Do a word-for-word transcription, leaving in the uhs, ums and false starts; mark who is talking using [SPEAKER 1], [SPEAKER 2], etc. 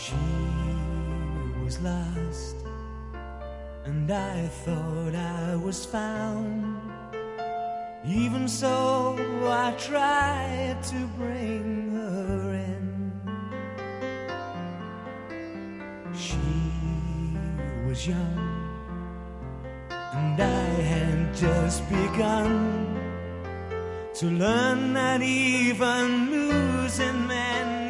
[SPEAKER 1] She was lost, and I thought I was found. Even so, I tried to bring her in. She was young, and I had just begun to learn that even losing men